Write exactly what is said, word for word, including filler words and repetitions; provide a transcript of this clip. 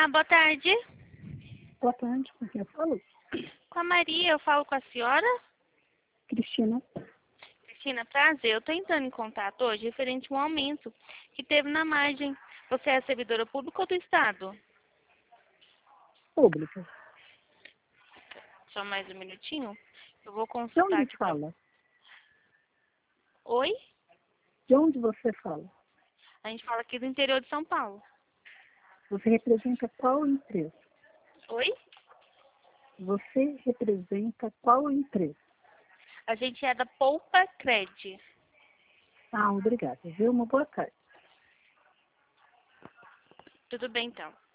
Olá, boa tarde. Boa tarde, com quem eu falo? Com a Maria, eu falo com a senhora? Cristina. Cristina, prazer. Eu estou entrando em contato hoje referente a um aumento que teve na margem. Você é servidora pública ou do Estado? Pública. Só mais um minutinho. Eu vou De consultar onde aqui. Pra... fala? Oi? De onde você fala? A gente fala aqui do interior de São Paulo. Você representa qual empresa? Oi? Você representa qual empresa? A gente é da Poupa Cred. Ah, obrigada. Viu? Uma boa tarde. Tudo bem, então.